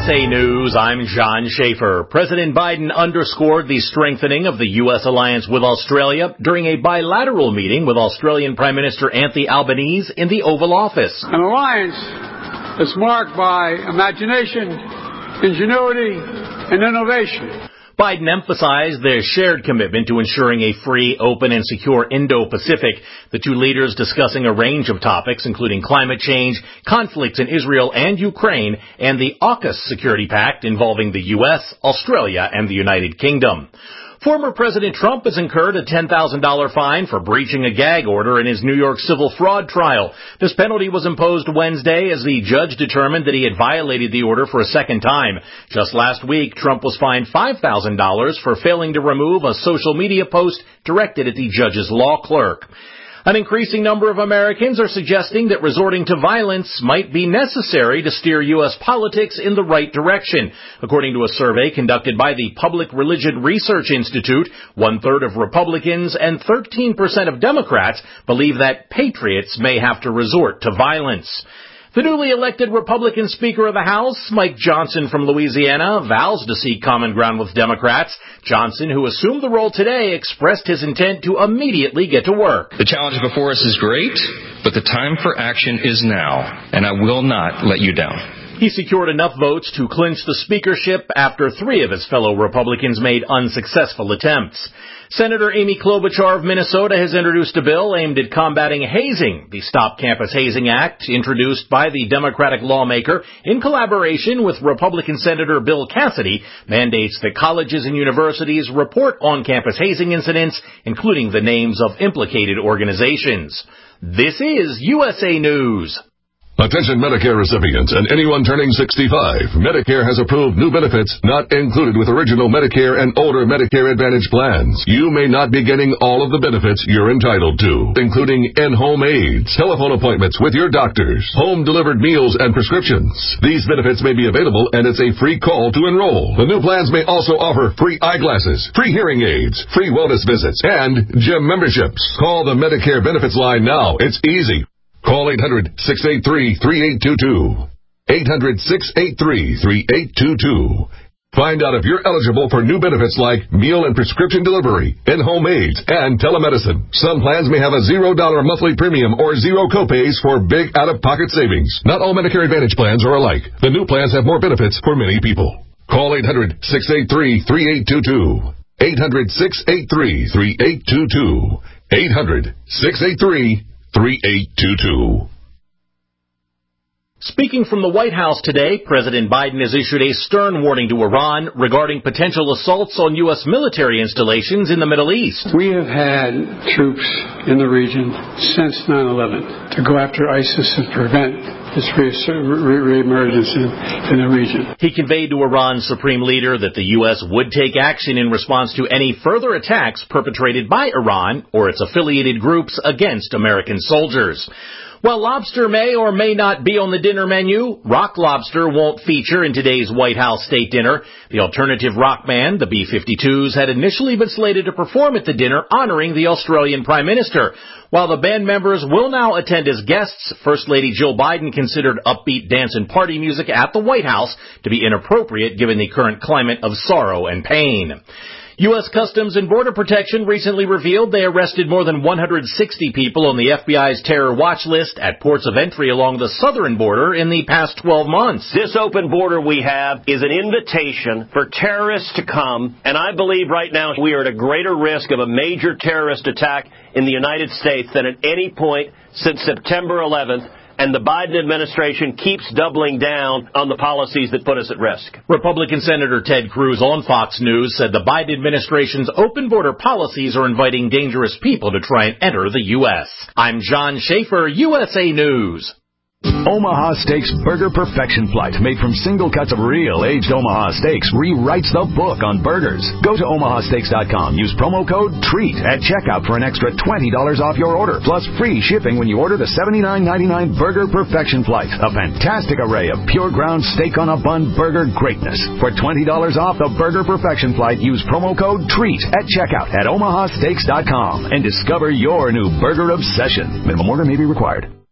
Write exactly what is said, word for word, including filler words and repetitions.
S A News, I'm John Schaefer. President Biden underscored the strengthening of the U S alliance with Australia during a bilateral meeting with Australian Prime Minister Anthony Albanese in the Oval Office. An alliance that's marked by imagination, ingenuity, and innovation. Biden emphasized their shared commitment to ensuring a free, open, and secure Indo-Pacific, the two leaders discussing a range of topics, including climate change, conflicts in Israel and Ukraine, and the AUKUS Security Pact involving the U S, Australia, and the United Kingdom. Former President Trump has incurred a ten thousand dollars fine for breaching a gag order in his New York civil fraud trial. This penalty was imposed Wednesday as the judge determined that he had violated the order for a second time. Just last week, Trump was fined five thousand dollars for failing to remove a social media post directed at the judge's law clerk. An increasing number of Americans are suggesting that resorting to violence might be necessary to steer U S politics in the right direction. According to a survey conducted by the Public Religion Research Institute, one-third of Republicans and thirteen percent of Democrats believe that patriots may have to resort to violence. The newly elected Republican Speaker of the House, Mike Johnson from Louisiana, vows to seek common ground with Democrats. Johnson, who assumed the role today, expressed his intent to immediately get to work. The challenge before us is great, but the time for action is now, and I will not let you down. He secured enough votes to clinch the speakership after three of his fellow Republicans made unsuccessful attempts. Senator Amy Klobuchar of Minnesota has introduced a bill aimed at combating hazing. The Stop Campus Hazing Act, introduced by the Democratic lawmaker in collaboration with Republican Senator Bill Cassidy, mandates that colleges and universities report on-campus hazing incidents, including the names of implicated organizations. This is U S A News. Attention Medicare recipients and anyone turning sixty-five. Medicare has approved new benefits not included with original Medicare and older Medicare Advantage plans. You may not be getting all of the benefits you're entitled to, including in-home aids, telephone appointments with your doctors, home-delivered meals and prescriptions. These benefits may be available, and it's a free call to enroll. The new plans may also offer free eyeglasses, free hearing aids, free wellness visits, and gym memberships. Call the Medicare Benefits line now. It's easy. Call eight hundred, six eight three, three eight two two. eight hundred, six eight three, three eight two two. Find out if you're eligible for new benefits like meal and prescription delivery, in-home aids, and telemedicine. Some plans may have a zero dollar monthly premium or zero copays for big out-of-pocket savings. Not all Medicare Advantage plans are alike. The new plans have more benefits for many people. Call eight hundred, six eight three, three eight two two. eight hundred, six eight three, three eight two two. eight hundred, six eight three, three eight two two. Speaking from the White House today, President Biden has issued a stern warning to Iran regarding potential assaults on U S military installations in the Middle East. We have had troops in the region since nine eleven to go after ISIS and prevent its re-emergence in, in the region. He conveyed to Iran's supreme leader that the U S would take action in response to any further attacks perpetrated by Iran or its affiliated groups against American soldiers. While lobster may or may not be on the dinner menu, rock lobster won't feature in today's White House state dinner. The alternative rock band, the B fifty-twos, had initially been slated to perform at the dinner honoring the Australian Prime Minister. While the band members will now attend as guests, First Lady Jill Biden considered upbeat dance and party music at the White House to be inappropriate given the current climate of sorrow and pain. U S Customs and Border Protection recently revealed they arrested more than one hundred sixty people on the F B I's terror watch list at ports of entry along the southern border in the past twelve months. This open border we have is an invitation for terrorists to come, and I believe right now we are at a greater risk of a major terrorist attack in the United States than at any point since September eleventh. And the Biden administration keeps doubling down on the policies that put us at risk. Republican Senator Ted Cruz on Fox News said the Biden administration's open border policies are inviting dangerous people to try and enter the U S. I'm John Schaefer, U S A News. Omaha Steaks Burger Perfection Flight, made from single cuts of real aged Omaha steaks, rewrites the book on burgers. Go to omaha steaks dot com. Use promo code TREAT at checkout for an extra twenty dollars off your order, plus free shipping when you order the seventy-nine ninety-nine Burger Perfection Flight. A fantastic array of pure ground steak on a bun burger greatness. For twenty dollars off the Burger Perfection Flight, use promo code TREAT at checkout at omaha steaks dot com and discover your new burger obsession. Minimum order may be required.